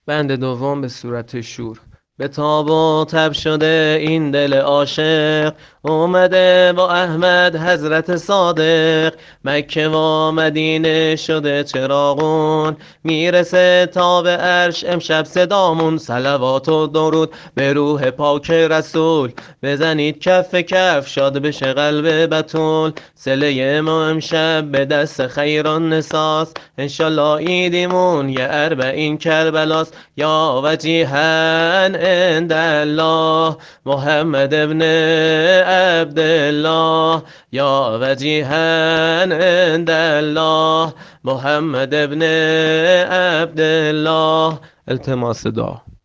بند دوم به صورت شور. به تاب و تب شده این دل عاشق، اومده با احمد حضرت صادق. مکه و مدینه شده چراغون، میرسه تا به عرش امشب صدامون. صلوات و درود به روح پاک رسول، بزنید کف کف شاد بشه قلب بتول. سله ما امشب به دست خیران نساست، انشالله ایدیمون یه اربعین کربلاست. یا وجیهن عند الله محمد ابن عبدالله، یا وجیهن عند الله محمد ابن عبدالله. التماس دعا.